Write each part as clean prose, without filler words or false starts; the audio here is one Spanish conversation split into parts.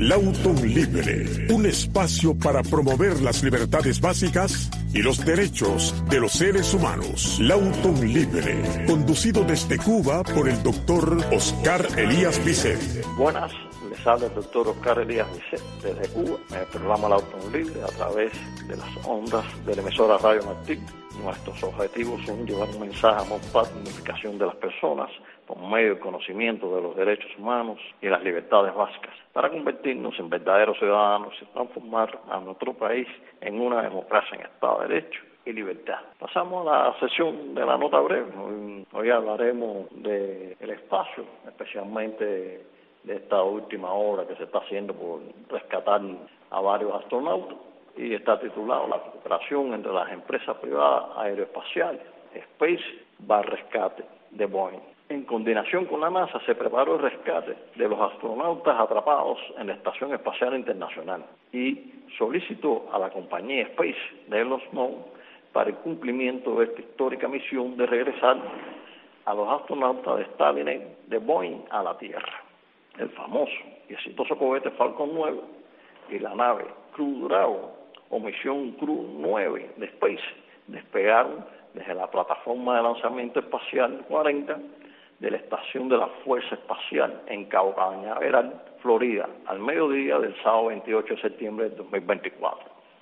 Lawton Libre, un espacio para promover las libertades básicas y los derechos de los seres humanos. Lawton Libre, conducido desde Cuba por el doctor Oscar Elías Bisset. Buenas, les habla el doctor Oscar Elías Bisset desde Cuba, en el programa Lawton Libre, a través de las ondas de la emisora Radio Martí. Nuestros objetivos son llevar un mensaje a paz y unificación de las personas por medio del conocimiento de los derechos humanos y las libertades básicas, para convertirnos en verdaderos ciudadanos y transformar a nuestro país en una democracia en Estado de Derecho y libertad. Pasamos a la sesión de la nota breve. Hoy hablaremos del espacio, especialmente de esta última obra que se está haciendo por rescatar a varios astronautas, y está titulado La cooperación entre las empresas privadas aeroespaciales, Space va rescate de Boeing. En coordinación con la NASA se preparó el rescate de los astronautas atrapados en la Estación Espacial Internacional y solicitó a la compañía Space de Elon Musk para el cumplimiento de esta histórica misión de regresar a los astronautas de Starliner de Boeing a la Tierra. El famoso y exitoso cohete Falcon 9 y la nave Crew Dragon o misión Crew 9 de Space despegaron desde la plataforma de lanzamiento espacial 40 de la Estación de la Fuerza Espacial en Cabo Cañaveral, Florida, al mediodía del sábado 28 de septiembre de 2024.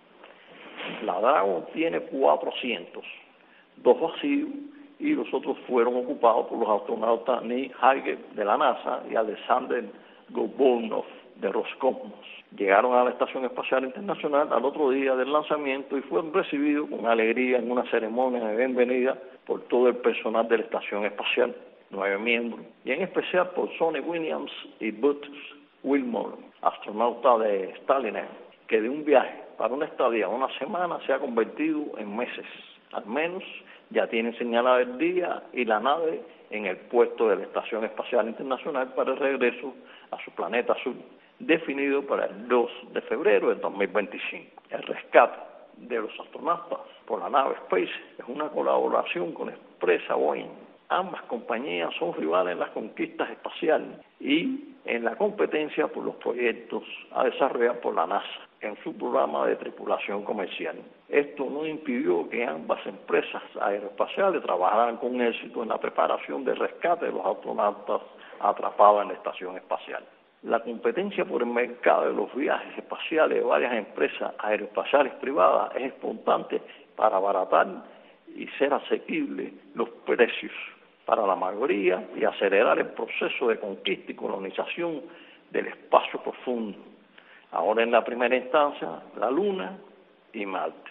La Dragon tiene 4 asientos, 2 vacíos, y los otros fueron ocupados por los astronautas Neil Armstrong de la NASA y Alexander Gorbunov de Roscosmos. Llegaron a la Estación Espacial Internacional al otro día del lanzamiento y fueron recibidos con alegría en una ceremonia de bienvenida por todo el personal de la Estación Espacial, 9 miembros, y en especial por Sonny Williams y Buzz Wilmore, astronauta de Starliner, que de un viaje para una estadía de una semana se ha convertido en meses. Al menos ya tienen señalado el día y la nave en el puesto de la Estación Espacial Internacional para el regreso a su planeta azul, definido para el 2 de febrero de 2025. El rescate de los astronautas por la nave Space es una colaboración con la empresa Boeing. Ambas compañías son rivales en las conquistas espaciales y en la competencia por los proyectos a desarrollar por la NASA en su programa de tripulación comercial. Esto no impidió que ambas empresas aeroespaciales trabajaran con éxito en la preparación del rescate de los astronautas atrapados en la estación espacial. La competencia por el mercado de los viajes espaciales de varias empresas aeroespaciales privadas es importante para abaratar y ser asequibles los precios para la mayoría y acelerar el proceso de conquista y colonización del espacio profundo. Ahora en la primera instancia, la Luna y Marte.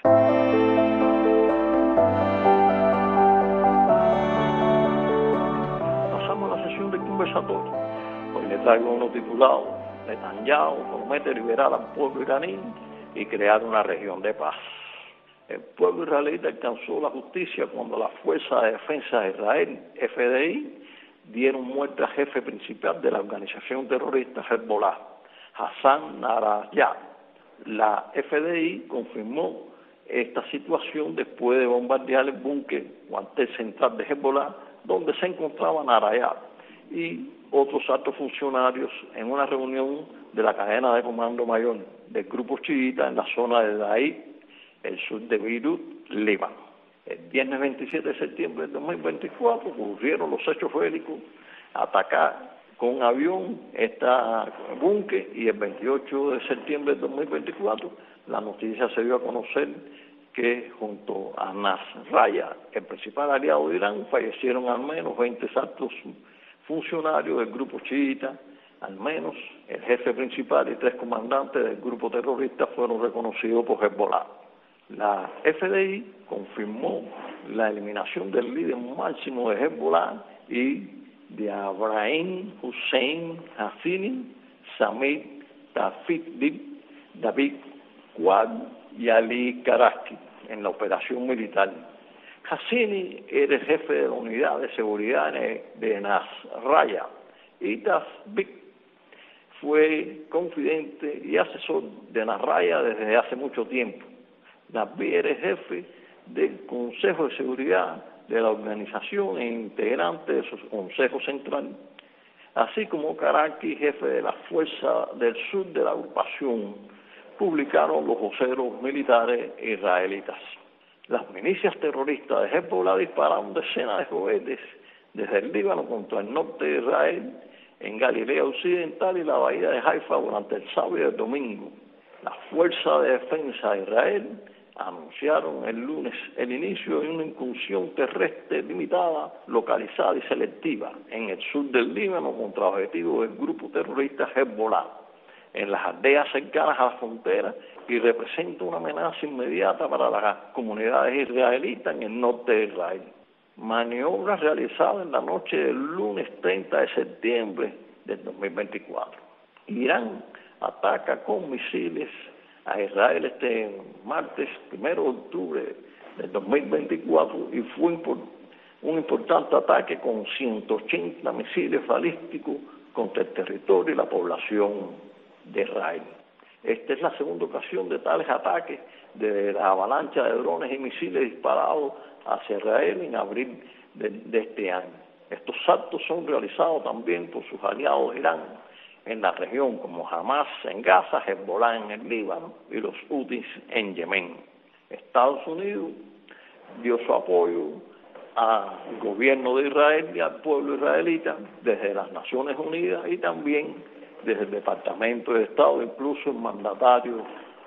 Pasamos a la sesión de conversatorio. Hoy le traigo uno titulado Netanyahu promete liberar al pueblo iraní y crear una región de paz. El pueblo israelita alcanzó la justicia cuando las Fuerzas de Defensa de Israel, FDI, dieron muerte al jefe principal de la organización terrorista Hezbollah, Hassan Nasrallah. La FDI confirmó esta situación después de bombardear el búnker cuartel central de Hezbollah, donde se encontraba Nasrallah y otros altos funcionarios en una reunión de la cadena de comando mayor del grupo chiita en la zona de Daid, el sur de Beirut, Líbano. El viernes 27 de septiembre de 2024 ocurrieron los hechos bélicos, atacar con un avión esta búnker, y el 28 de septiembre de 2024 la noticia se dio a conocer que junto a Nasrallah, el principal aliado de Irán, fallecieron al menos 20 altos funcionarios del grupo chiita. Al menos el jefe principal y 3 comandantes del grupo terrorista fueron reconocidos por Hezbollah. La FDI confirmó la eliminación del líder máximo de Hezbollah y de Abraham Hussein Hassini, Samir Tafidib, David Quad y Ali Karaski en la operación militar. Hassini era el jefe de la unidad de seguridad de Nasrallah y Tafidib fue confidente y asesor de Nasrallah desde hace mucho tiempo. David era jefe del Consejo de Seguridad de la organización e integrante de su Consejo Central. así como Karaki, jefe de la Fuerza del Sur de la agrupación, publicaron los voceros militares israelitas. Las milicias terroristas de Hezbollah dispararon decenas de cohetes desde el Líbano contra el norte de Israel, en Galilea Occidental y la bahía de Haifa durante el sábado y el domingo. La Fuerza de Defensa de Israel anunciaron el lunes el inicio de una incursión terrestre limitada, localizada y selectiva en el sur del Líbano contra objetivos del grupo terrorista Hezbollah, en las aldeas cercanas a la frontera, y representa una amenaza inmediata para las comunidades israelitas en el norte de Israel. Maniobras realizadas en la noche del lunes 30 de septiembre del 2024. Irán ataca con misiles a Israel este martes 1 de octubre del 2024 y fue un importante ataque con 180 misiles balísticos contra el territorio y la población de Israel. Esta es la segunda ocasión de tales ataques de la avalancha de drones y misiles disparados hacia Israel en abril de este año. Estos saltos son realizados también por sus aliados de Irán en la región, como Hamas en Gaza, Hezbollah en el Líbano y los Houthis en Yemen. Estados Unidos dio su apoyo al gobierno de Israel y al pueblo israelita desde las Naciones Unidas y también desde el Departamento de Estado. Incluso el mandatario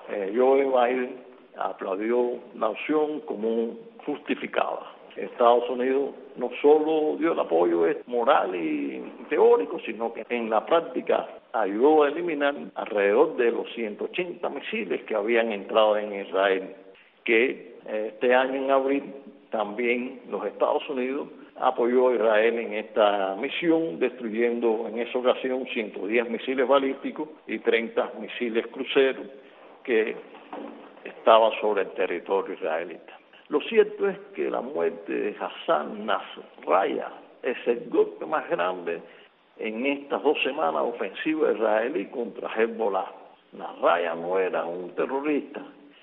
Joe Biden aplaudió la opción como justificada. Estados Unidos no solo dio el apoyo moral y teórico, sino que en la práctica ayudó a eliminar alrededor de los 180 misiles que habían entrado en Israel, que este año en abril también los Estados Unidos apoyó a Israel en esta misión, destruyendo en esa ocasión 110 misiles balísticos y 30 misiles cruceros que estaban sobre el territorio israelita. Lo cierto es que la muerte de Hassan Nasrallah es el golpe más grande en estas 2 semanas ofensivas israelí contra Hezbollah. Nasrallah no era un terrorista,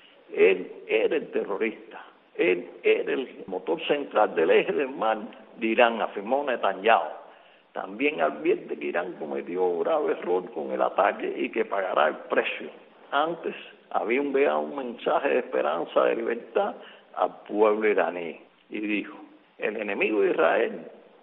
él era el terrorista, él era el motor central del eje del mal de Irán, afirmó Netanyahu. También advierte que Irán cometió un grave error con el ataque y que pagará el precio. Antes había enviado un mensaje de esperanza, de libertad al pueblo iraní y dijo: el enemigo de Israel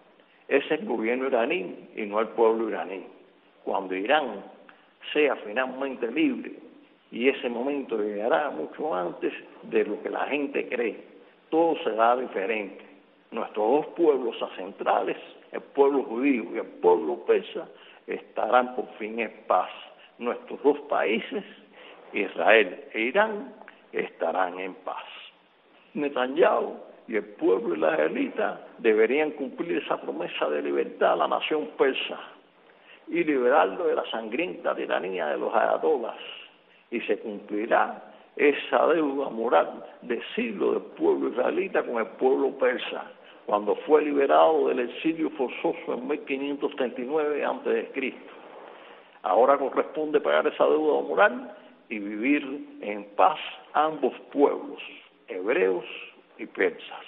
es el gobierno iraní y no el pueblo iraní. Cuando Irán sea finalmente libre, y ese momento llegará mucho antes de lo que la gente cree, todo será diferente. Nuestros 2 pueblos ancestrales, el pueblo judío y el pueblo persa, estarán por fin en paz. Nuestros 2 países, Israel e Irán, estarán en paz. Netanyahu y el pueblo israelita deberían cumplir esa promesa de libertad a la nación persa y liberarlo de la sangrienta tiranía de los ayatolás, y se cumplirá esa deuda moral de siglos del pueblo israelita con el pueblo persa, cuando fue liberado del exilio forzoso en 1539 a.C. Ahora corresponde pagar esa deuda moral y vivir en paz ambos pueblos, hebreos y persas.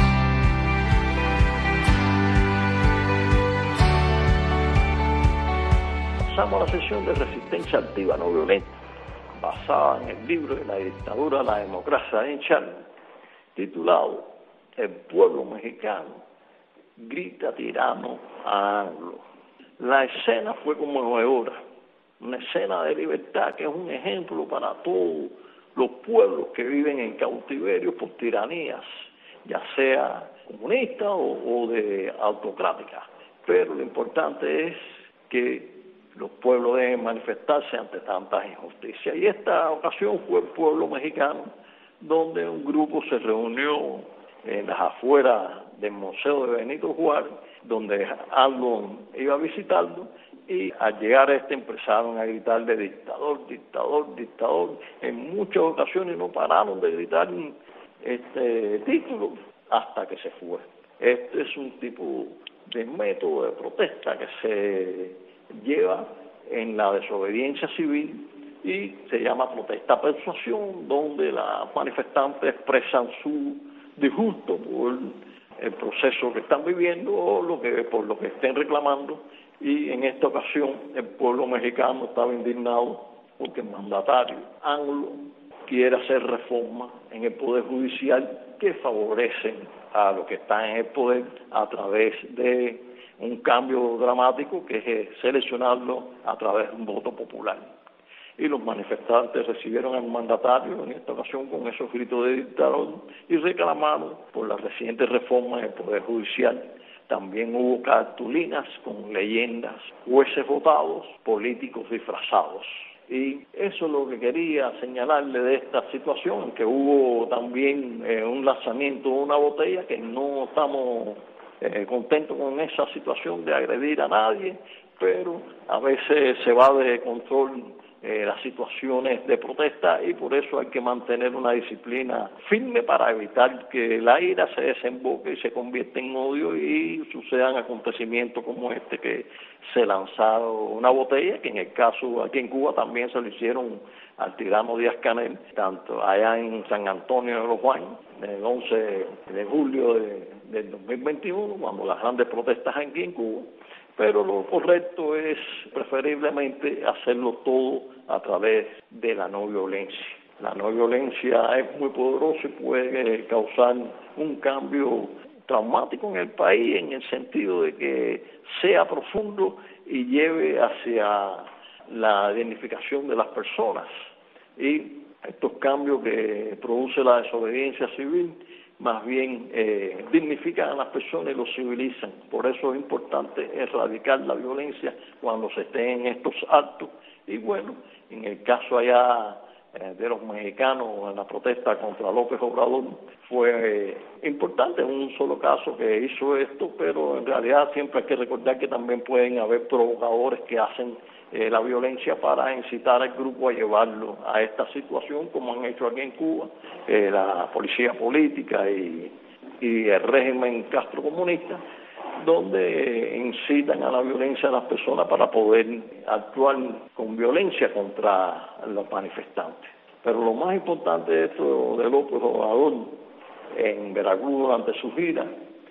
Pasamos a la sesión de resistencia activa no violenta, basada en el libro de la dictadura a la democracia de Charles, titulado El pueblo mexicano grita tirano a AMLO. La escena fue conmovedora, una escena de libertad que es un ejemplo para todos los pueblos que viven en cautiverio por tiranías, ya sea comunista o de autocrática. Pero lo importante es que los pueblos deben manifestarse ante tantas injusticias. Y esta ocasión fue el pueblo mexicano, donde un grupo se reunió en las afueras del Museo de Benito Juárez, donde AMLO iba a visitarlo, y al llegar empezaron a gritar de dictador, dictador, dictador. En muchas ocasiones no pararon de gritar este título hasta que se fue. Este es un tipo de método de protesta que se lleva en la desobediencia civil y se llama protesta persuasión, donde los manifestantes expresan su disgusto por el proceso que están viviendo o por lo que estén reclamando. Y en esta ocasión el pueblo mexicano estaba indignado porque el mandatario AMLO quiere hacer reformas en el Poder Judicial que favorecen a los que están en el poder a través de un cambio dramático que es seleccionarlo a través de un voto popular. Y los manifestantes recibieron al mandatario en esta ocasión con esos gritos de dictador y reclamaron por las recientes reformas del Poder Judicial. También hubo cartulinas con leyendas, jueces votados, políticos disfrazados. Y eso es lo que quería señalarle de esta situación, que hubo también un lanzamiento de una botella, que no estamos contentos con esa situación de agredir a nadie, pero a veces se va de control las situaciones de protesta y por eso hay que mantener una disciplina firme para evitar que la ira se desemboque y se convierta en odio y sucedan acontecimientos como este, que se lanzaron una botella, que en el caso aquí en Cuba también se lo hicieron al tirano Díaz-Canel, tanto allá en San Antonio de los Baños, el 11 de julio del 2021, cuando las grandes protestas aquí en Cuba. Pero lo correcto es preferiblemente hacerlo todo a través de la no violencia. La no violencia es muy poderosa y puede causar un cambio traumático en el país, en el sentido de que sea profundo y lleve hacia la dignificación de las personas. Y estos cambios que produce la desobediencia civil más bien dignifican a las personas y los civilizan. Por eso es importante erradicar la violencia cuando se esté en estos actos. Y bueno, en el caso allá de los mexicanos, en la protesta contra López Obrador, fue importante, un solo caso que hizo esto, pero en realidad siempre hay que recordar que también pueden haber provocadores que hacen la violencia para incitar al grupo a llevarlo a esta situación, como han hecho aquí en Cuba, la policía política y el régimen castrocomunista, donde incitan a la violencia a las personas para poder actuar con violencia contra los manifestantes. Pero lo más importante de esto de López Obrador en Veracruz durante su gira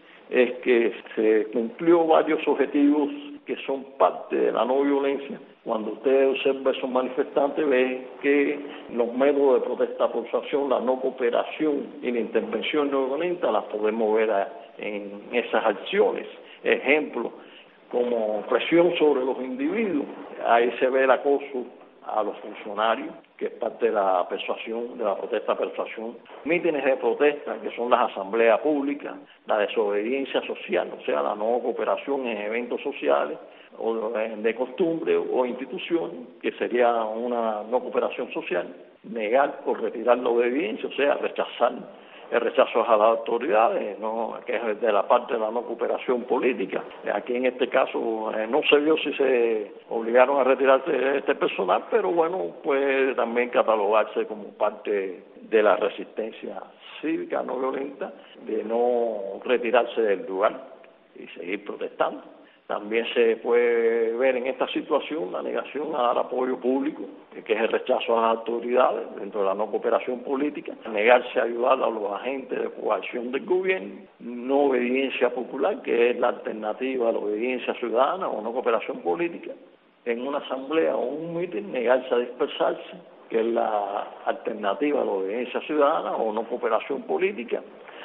es que se cumplió varios objetivos que son parte de la no violencia. Cuando usted observa a esos manifestantes, ve que los métodos de protesta por acción, la no cooperación y la intervención no violenta las podemos ver en esas acciones. Ejemplo, como presión sobre los individuos, ahí se ve el acoso a los funcionarios, que es parte de la persuasión, de la protesta persuasión, mítines de protesta, que son las asambleas públicas, la desobediencia social, o sea, la no cooperación en eventos sociales, o de costumbre o instituciones, que sería una no cooperación social, negar o retirar la obediencia, o sea, rechazar el rechazo a las autoridades, ¿no?, que es de la parte de la no cooperación política. Aquí en este caso no se vio si se obligaron a retirarse este personal, pero bueno, puede también catalogarse como parte de la resistencia cívica no violenta, de no retirarse del lugar y seguir protestando. También se puede ver en esta situación la negación a dar apoyo público, que es el rechazo a las autoridades dentro de la no cooperación política, negarse a ayudar a los agentes de coacción del gobierno, no obediencia popular, que es la alternativa a la obediencia ciudadana o no cooperación política, en una asamblea o un mitin, negarse a dispersarse, que es la alternativa a la obediencia ciudadana o no cooperación política,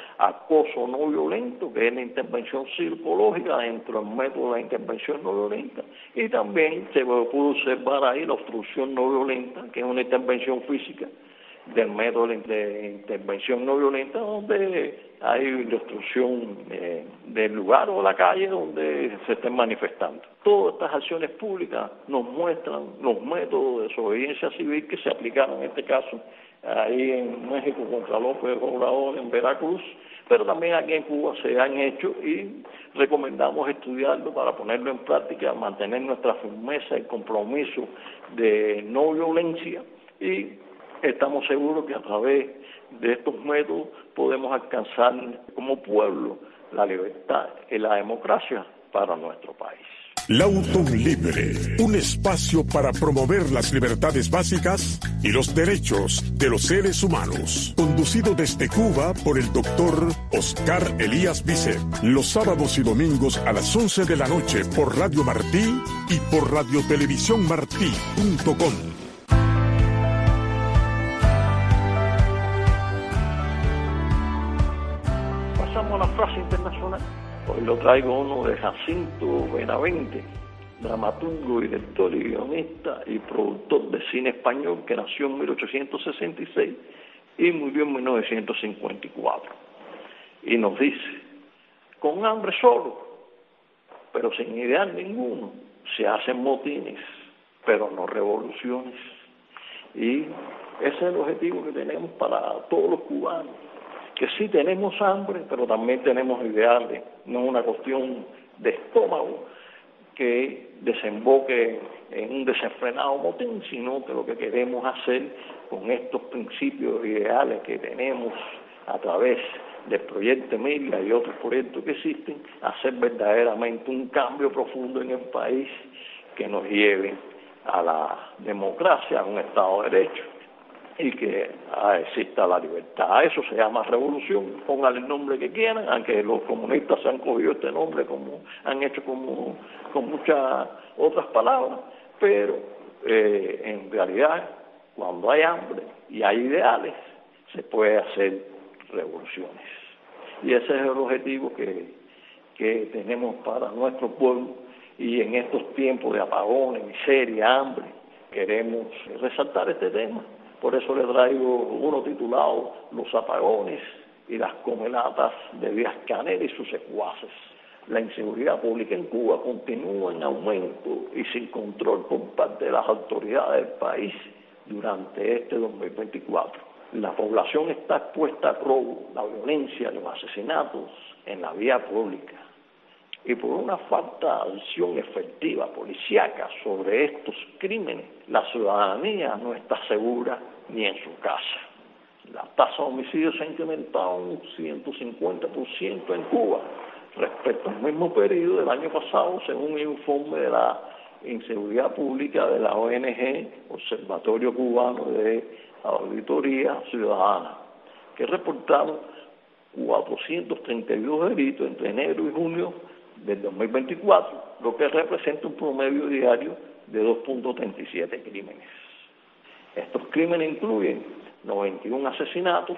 acoso no violento, que es la intervención psicológica dentro del método de la intervención no violenta, y también se pudo observar ahí la obstrucción no violenta, que es una intervención física del método de intervención no violenta, donde hay la obstrucción del lugar o la calle donde se estén manifestando. Todas estas acciones públicas nos muestran los métodos de desobediencia civil que se aplicaron en este caso ahí en México contra López Obrador en Veracruz, pero también aquí en Cuba se han hecho y recomendamos estudiarlo para ponerlo en práctica, mantener nuestra firmeza y compromiso de no violencia, y estamos seguros que a través de estos métodos podemos alcanzar como pueblo la libertad y la democracia para nuestro país. Lauton Libre, un espacio para promover las libertades básicas y los derechos de los seres humanos. Conducido desde Cuba por el doctor Oscar Elías Bisset. Los sábados y domingos a las 11 de la noche por Radio Martí y por radiotelevisiónmartí.com. Pasamos a la frase internacional. Hoy lo traigo uno de Jacinto Benavente, dramaturgo, director y guionista y productor de cine español que nació en 1866 y murió en 1954. Y nos dice: con hambre solo, pero sin ideal ninguno, se hacen motines, pero no revoluciones. Y ese es el objetivo que tenemos para todos los cubanos, que sí tenemos hambre, pero también tenemos ideales. No es una cuestión de estómago que desemboque en un desenfrenado motín, sino que lo que queremos hacer con estos principios ideales que tenemos a través del proyecto Emilia y otros proyectos que existen, hacer verdaderamente un cambio profundo en el país que nos lleve a la democracia, a un Estado de Derecho, y que exista la libertad. Eso se llama revolución, pónganle el nombre que quieran, aunque los comunistas se han cogido este nombre como han hecho con muchas otras palabras, pero en realidad cuando hay hambre y hay ideales se puede hacer revoluciones, y ese es el objetivo que tenemos para nuestro pueblo. Y en estos tiempos de apagones, miseria, hambre, queremos resaltar este tema. Por eso le traigo uno titulado Los apagones y las comelatas de Díaz-Canel y sus secuaces. La inseguridad pública en Cuba continúa en aumento y sin control por parte de las autoridades del país durante este 2024. La población está expuesta al robo, la violencia, los asesinatos en la vía pública. Y por una falta de acción efectiva policíaca sobre estos crímenes, la ciudadanía no está segura ni en su casa. La tasa de homicidios se ha incrementado un 150% en Cuba respecto al mismo periodo del año pasado, según el informe de la inseguridad pública de la ONG Observatorio Cubano de Auditoría Ciudadana, que reportaron 432 delitos entre enero y junio del 2024, lo que representa un promedio diario de 2.37 crímenes. Estos crímenes incluyen 91 asesinatos,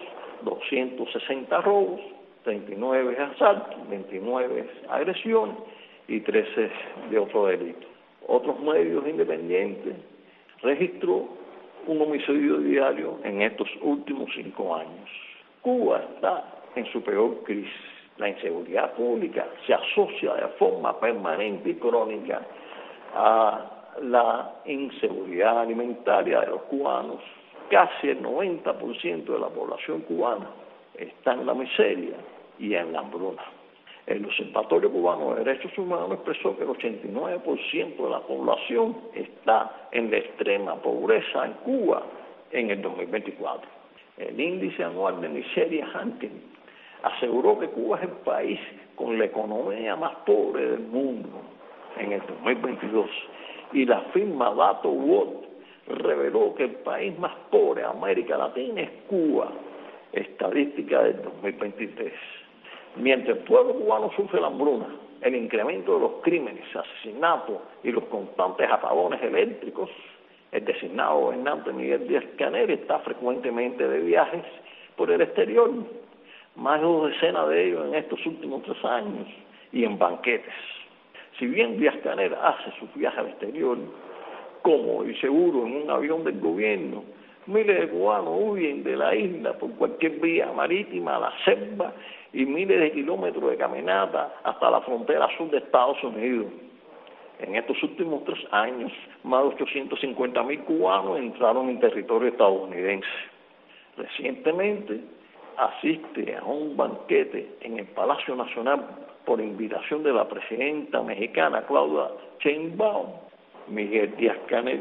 260 robos, 39 asaltos, 29 agresiones y 13 de otro delito. Otros medios independientes registró un homicidio diario en estos últimos 5 años. Cuba está en su peor crisis. La inseguridad pública se asocia de forma permanente y crónica a la inseguridad alimentaria de los cubanos. Casi el 90% de la población cubana está en la miseria y en la hambruna. El Observatorio Cubano de Derechos Humanos expresó que el 89% de la población está en la extrema pobreza en Cuba en el 2024. El índice anual de miseria Hankin aseguró que Cuba es el país con la economía más pobre del mundo en el 2022, y la firma Dato World reveló que el país más pobre de América Latina es Cuba, estadística del 2023. Mientras el pueblo cubano sufre la hambruna, el incremento de los crímenes, asesinatos y los constantes apagones eléctricos, el designado gobernante Miguel Díaz-Canel está frecuentemente de viajes por el exterior, más de 2 decenas de ellos en estos últimos 3 años, y en banquetes. Si bien Díaz-Canel hace sus viajes al exterior, cómodo y seguro en un avión del gobierno, miles de cubanos huyen de la isla por cualquier vía marítima a la selva y miles de kilómetros de caminata hasta la frontera sur de Estados Unidos. En estos últimos 3 años, más de 850,000 cubanos entraron en territorio estadounidense. Recientemente, asiste a un banquete en el Palacio Nacional por invitación de la presidenta mexicana Claudia Sheinbaum, Miguel Díaz-Canel,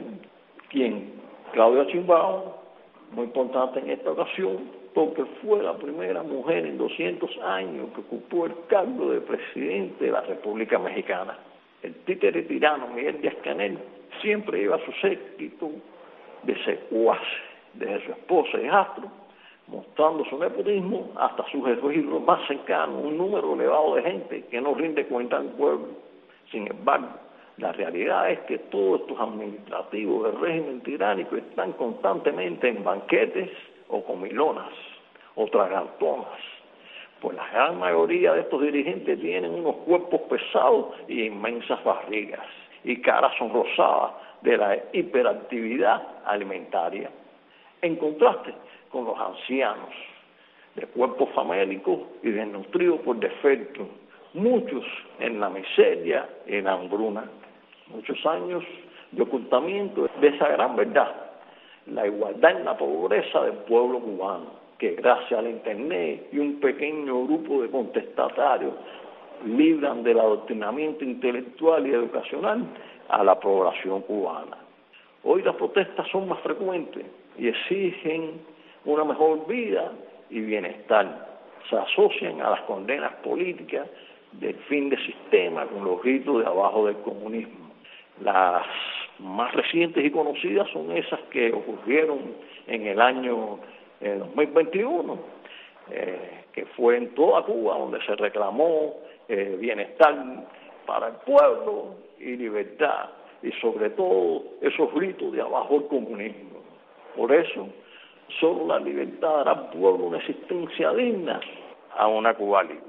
Claudia Sheinbaum, muy importante en esta ocasión, porque fue la primera mujer en 200 años que ocupó el cargo de presidente de la República Mexicana. El títere tirano Miguel Díaz-Canel siempre lleva a su séquito de secuaces, desde su esposa y hijastro, mostrando su nepotismo hasta sus esbirros más cercanos, un número elevado de gente que no rinde cuenta al pueblo. Sin embargo, la realidad es que todos estos administrativos del régimen tiránico están constantemente en banquetes o comilonas o tragantonas, pues la gran mayoría de estos dirigentes tienen unos cuerpos pesados y inmensas barrigas y caras sonrosadas de la hiperactividad alimentaria. En contraste con los ancianos, de cuerpos famélicos y desnutridos por defecto, muchos en la miseria y en la hambruna. Muchos años de ocultamiento de esa gran verdad, la igualdad en la pobreza del pueblo cubano, que gracias al Internet y un pequeño grupo de contestatarios libran del adoctrinamiento intelectual y educacional a la población cubana. Hoy las protestas son más frecuentes y exigen una mejor vida y bienestar. Se asocian a las condenas políticas del fin de sistema con los gritos de abajo del comunismo. Las más recientes y conocidas son esas que ocurrieron en el año 2021, que fue en toda Cuba donde se reclamó bienestar para el pueblo y libertad, y sobre todo esos gritos de abajo el comunismo. Por eso, solo la libertad dará al pueblo una existencia digna a una Cuba libre.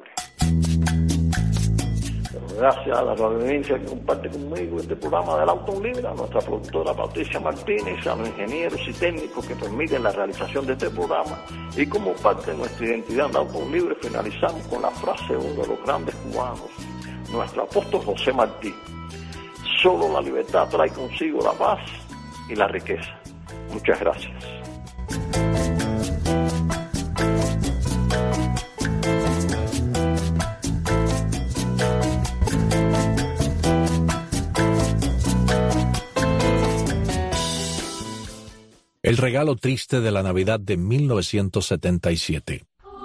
Gracias a la audiencia que comparte conmigo este programa del Auto Libre, a nuestra productora Patricia Martínez, a los ingenieros y técnicos que permiten la realización de este programa, y como parte de nuestra identidad de Auto Libre finalizamos con la frase de uno de los grandes cubanos, nuestro apóstol José Martí: solo la libertad trae consigo la paz y la riqueza. Muchas gracias. El regalo triste de la Navidad de 1977.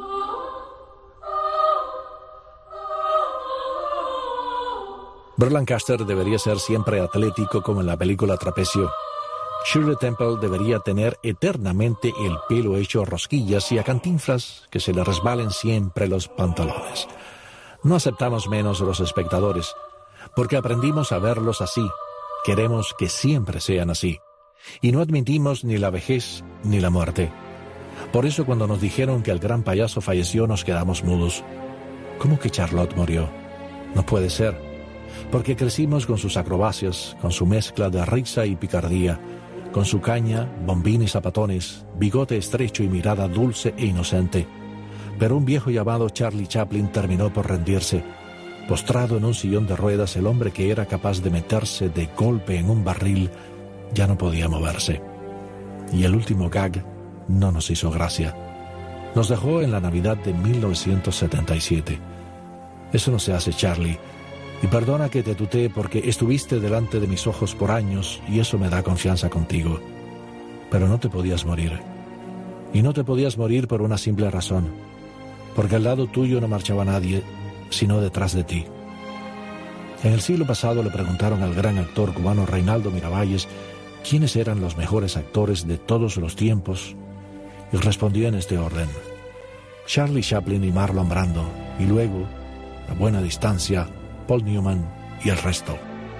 Burt Lancaster debería ser siempre atlético como en la película Trapecio. Shirley Temple debería tener eternamente el pelo hecho rosquillas y a Cantinflas que se le resbalen siempre los pantalones. No aceptamos menos los espectadores, porque aprendimos a verlos así. Queremos que siempre sean así. Y no admitimos ni la vejez ni la muerte. Por eso cuando nos dijeron que el gran payaso falleció nos quedamos mudos. ¿Cómo que Charlotte murió? No puede ser, porque crecimos con sus acrobacias, con su mezcla de risa y picardía, con su caña, bombín y zapatones, bigote estrecho y mirada dulce e inocente. Pero un viejo llamado Charlie Chaplin terminó por rendirse. Postrado en un sillón de ruedas, el hombre que era capaz de meterse de golpe en un barril ya no podía moverse. Y el último gag no nos hizo gracia. Nos dejó en la Navidad de 1977. Eso no se hace, Charlie. Y perdona que te tutee porque estuviste delante de mis ojos por años y eso me da confianza contigo. Pero no te podías morir. Y no te podías morir por una simple razón. Porque al lado tuyo no marchaba nadie, sino detrás de ti. En el siglo pasado le preguntaron al gran actor cubano Reinaldo Miravalles quiénes eran los mejores actores de todos los tiempos, y respondió en este orden: Charlie Chaplin y Marlon Brando, y luego, a buena distancia, Paul Newman y el resto.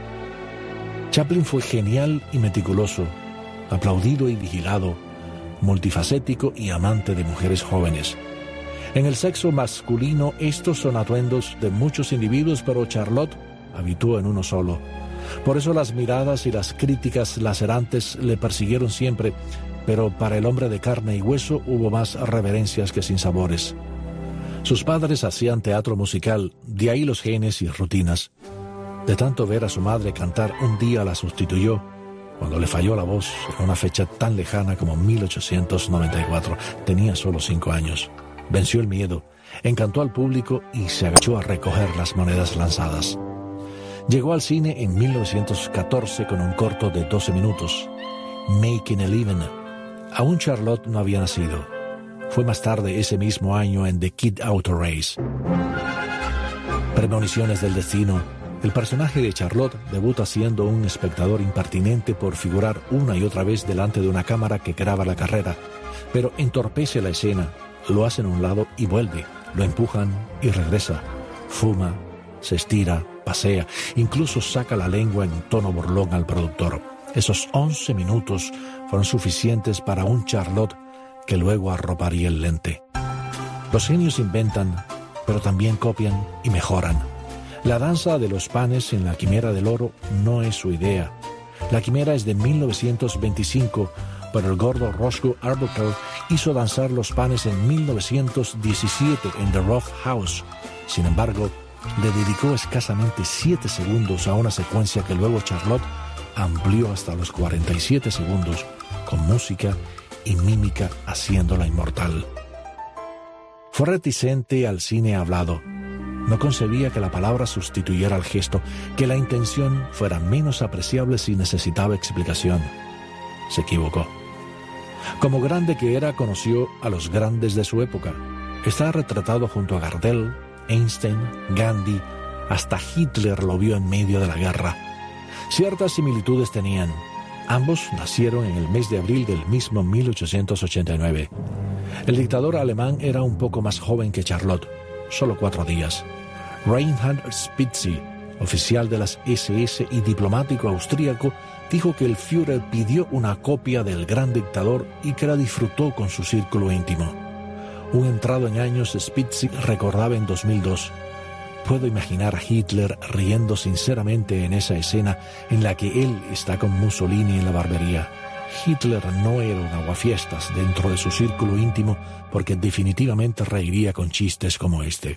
Chaplin fue genial y meticuloso, aplaudido y vigilado, multifacético y amante de mujeres jóvenes. En el sexo masculino estos son atuendos de muchos individuos, pero Charlotte habitó en uno solo. Por eso las miradas y las críticas lacerantes le persiguieron siempre, pero para el hombre de carne y hueso hubo más reverencias que sinsabores. Sus padres hacían teatro musical, de ahí los genes y rutinas. De tanto ver a su madre cantar, un día la sustituyó, cuando le falló la voz en una fecha tan lejana como 1894. Tenía solo 5 años. Venció el miedo, encantó al público y se agachó a recoger las monedas lanzadas. Llegó al cine en 1914 con un corto de 12 minutos, Making a Living. Aún Charlotte no había nacido. Fue más tarde ese mismo año en The Kid Auto Race. Premoniciones del destino, El personaje de Charlotte debuta siendo un espectador impertinente por figurar una y otra vez delante de una cámara que graba la carrera, pero entorpece la escena, lo hacen a un lado y vuelve, lo empujan y regresa, fuma, se estira, pasea, incluso saca la lengua en tono burlón al productor. Esos 11 minutos fueron suficientes para un Charlotte que luego arroparía el lente. Los genios inventan, pero también copian y mejoran. La danza de los panes en La Quimera del Oro no es su idea. La Quimera es de 1925, pero el gordo Roscoe Arbuckle hizo danzar los panes en 1917 en The Rough House. Sin embargo, le dedicó escasamente 7 segundos a una secuencia que luego Charlotte amplió hasta los 47 segundos, con música y mímica haciéndola inmortal. Fue reticente al cine hablado. No concebía que la palabra sustituyera al gesto, que la intención fuera menos apreciable si necesitaba explicación. Se equivocó. Como grande que era, conoció a los grandes de su época. Está retratado junto a Gardel, Einstein, Gandhi, hasta Hitler lo vio en medio de la guerra. Ciertas similitudes tenían. Ambos nacieron en el mes de abril del mismo 1889. El dictador alemán era un poco más joven que Charlotte, solo 4 días. Reinhard Spitzy, oficial de las SS y diplomático austríaco, dijo que el Führer pidió una copia del gran dictador y que la disfrutó con su círculo íntimo. Un entrado en años, Spitzy recordaba en 2002: puedo imaginar a Hitler riendo sinceramente en esa escena en la que él está con Mussolini en la barbería. Hitler no era un aguafiestas dentro de su círculo íntimo, porque definitivamente reiría con chistes como este.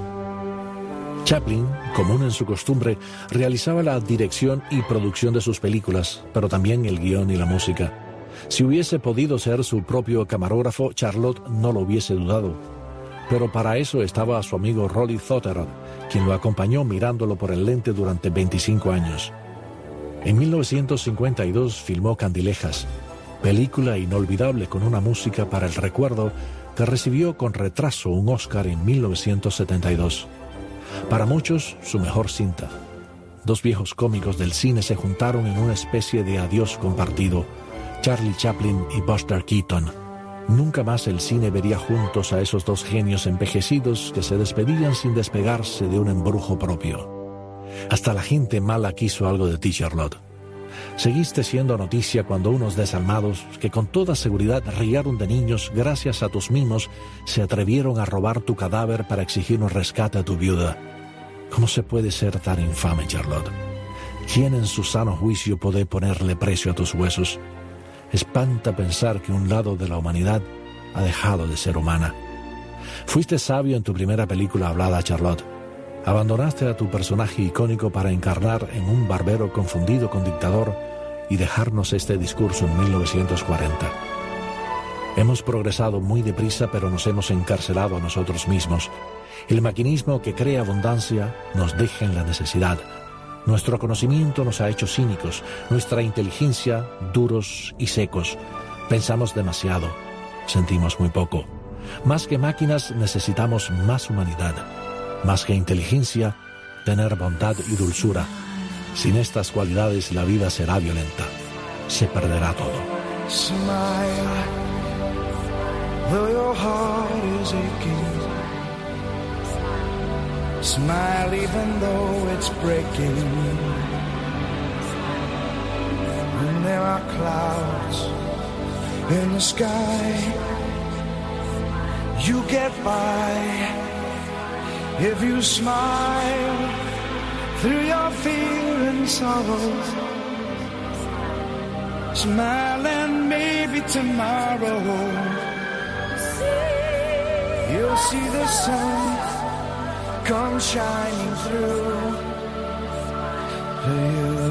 Chaplin, común en su costumbre, realizaba la dirección y producción de sus películas, pero también el guión y la música. Si hubiese podido ser su propio camarógrafo, Charlotte no lo hubiese dudado. Pero para eso estaba su amigo Rolly Thotterod, quien lo acompañó mirándolo por el lente durante 25 años. En 1952 filmó Candilejas, película inolvidable con una música para el recuerdo que recibió con retraso un Oscar en 1972. Para muchos, su mejor cinta. 2 viejos cómicos del cine se juntaron en una especie de adiós compartido, Charlie Chaplin y Buster Keaton. Nunca más el cine vería juntos a esos 2 genios envejecidos que se despedían sin despegarse de un embrujo propio. Hasta la gente mala quiso algo de ti, Charlotte. Seguiste siendo noticia cuando unos desalmados, que con toda seguridad riaron de niños gracias a tus mimos, se atrevieron a robar tu cadáver para exigir un rescate a tu viuda. ¿Cómo se puede ser tan infame, Charlotte? ¿Quién en su sano juicio puede ponerle precio a tus huesos? Espanta pensar que un lado de la humanidad ha dejado de ser humana. Fuiste sabio en tu primera película hablada, Charlotte. Abandonaste a tu personaje icónico para encarnar en un barbero confundido con dictador y dejarnos este discurso en 1940. Hemos progresado muy deprisa, pero nos hemos encarcelado a nosotros mismos. El maquinismo que crea abundancia nos deja en la necesidad. Nuestro conocimiento nos ha hecho cínicos, nuestra inteligencia duros y secos. Pensamos demasiado, sentimos muy poco. Más que máquinas necesitamos más humanidad. Más que inteligencia, tener bondad y dulzura. Sin estas cualidades la vida será violenta. Se perderá todo. Smile, though your heart is aching. Smile even though it's breaking. When there are clouds in the sky, you get by. If you smile through your fear and sorrow, smile and maybe tomorrow you'll see the sun come shining through to you.